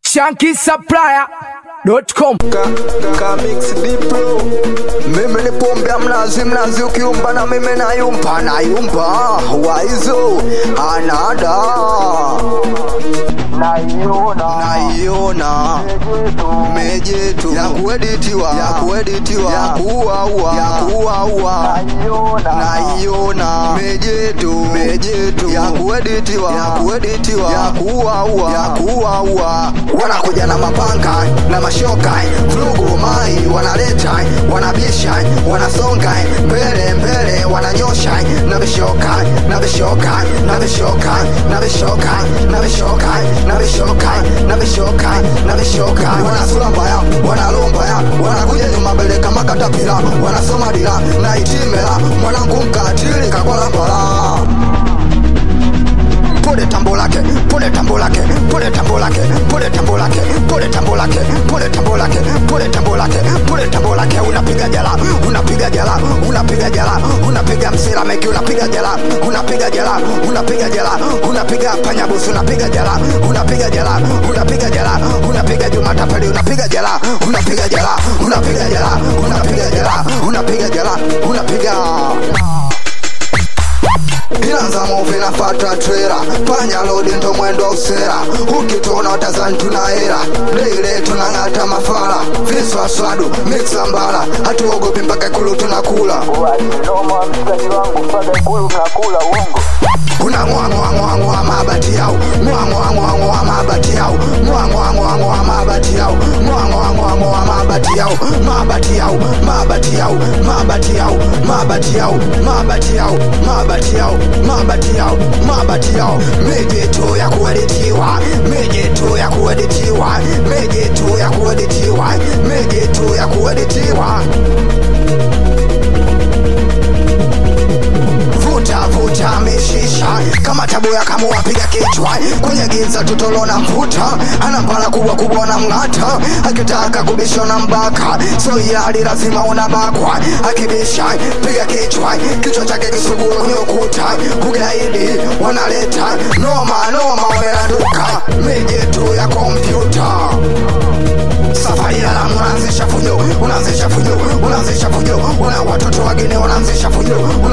shankisupplier.com. Ka mix diplo. Mimi ni pombe mnazi ukiumba na mimi nayumba waizo anada naiona mejetu ya kueditiwa ya kuua naiona mejetu ya kueditiwa ya kuua wanakuja na mapanga na mashoka vurugu mai wanaleta wanabisha wanasonga mbele wananyosha na bishoka wanasula mbaya wanalomba wanakuja nyuma mbele kama katapila wanasoma dila na itimela mwanangu mkatili kakwala mbala pole tambo lake unapiga msira meki unapiga jala unapiga panyabusu unapiga Juma Tapeli unapiga jala Ilanza movie na fatra trailer Panya load ndo mwendo usera Ukitona utazani tunaera Leile tunangata mafala Fiswa swadu, mixa mbala Hatuogopi mpaka kulu tunakula Noma mshikaji wangu mpaka kulu tunakula uongo Unangwa mabati yao mabati yao mejeto ya kueditiwa Vuta mishisha kama tabuya kama wapiga kichwa kwenye giza tutolo na mvuta ana mbala kubwa na mngata akitaka kubisha na mbaka so yali lazima unabakwa akibisha piga kichwa chake kisuguru kwenye ukuta kugaidi wanaleta noma wamelanduka mejetu ya kompyuta safari ya lamu unaanzisha fujo una watoto wagine wanaanzisha fujo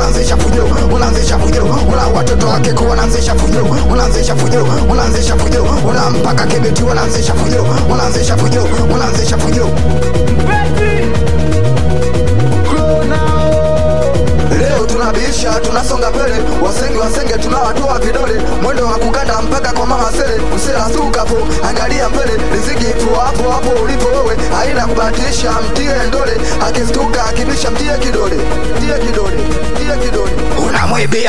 una watoto wake kwa wanaanzisha fujo una mpaka kibeti wanaanzisha fujo Leo tunabisha tunasonga mbele wasenge tunawatoa vidole mwendo wa kuganda mpaka kwa mama sele usela sukapo angalia mbele riziki ipo hapo ulipo wewe haina kubatisha mtie ndole akistuka akibisha mtie kidole unamwibia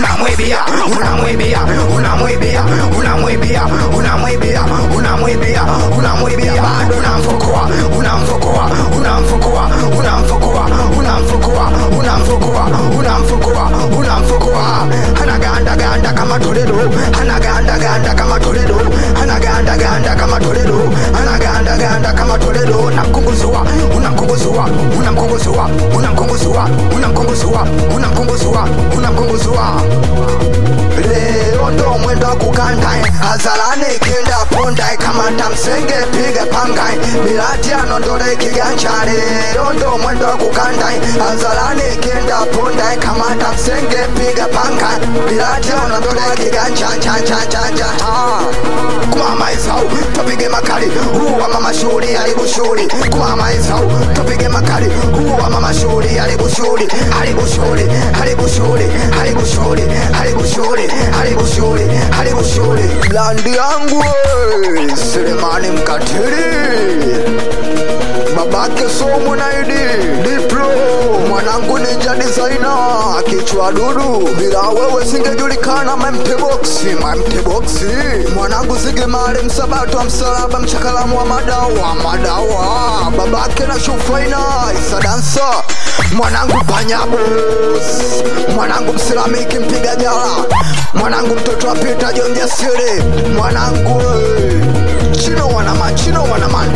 bado unamfukua anaganda kama Toledo anaganda kama Toledo unamkunguzua leo ndo mwendo kukanda hazalane kenda ponda kama tamsenge piga panga milati anondole kiganja leo ndo mwendo kukanda hazalane kenda ponda kama tamsenge piga panga milati anondole kiganja kwa maizao tupige makali huwa mama shuri alibushuri kwa maizao tupige makali huwa mama shuri alibushuri blandi yangu Selemani Mkatili babake somo naidi diplo mwanangu ninja designer kichwa dudu bila wewe singejulikana mamteboxi mwanangu Zigemale msabato wa msalaba mchakalamu wa madawa babake na shufaina Isa dansa mwanangu Panyabos mwanangu Msilamiki mpiga jala mwanangu mtoto wa Peter John Jasiri mwanangu Chino wanaman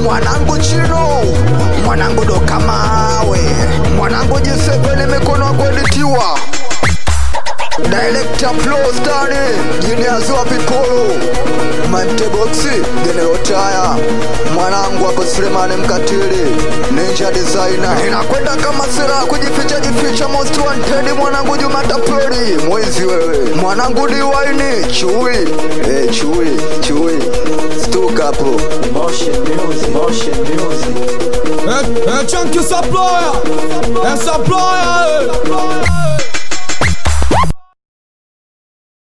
mwanangu Doka Mawe mwanangu J7 mikono ya kueditiwa Director Flow Starry Genius wa Pipolo Manteboxi General Taya mwanangu hapo Sulemani Mkatili Ninja Designer inakwenda kama sera kujificha jificha most wanted mwanangu Juma Tapeli mwizi wewe mwanangu Diwaini chui chui stuka hapo Motion music Chunky supplier, supplier.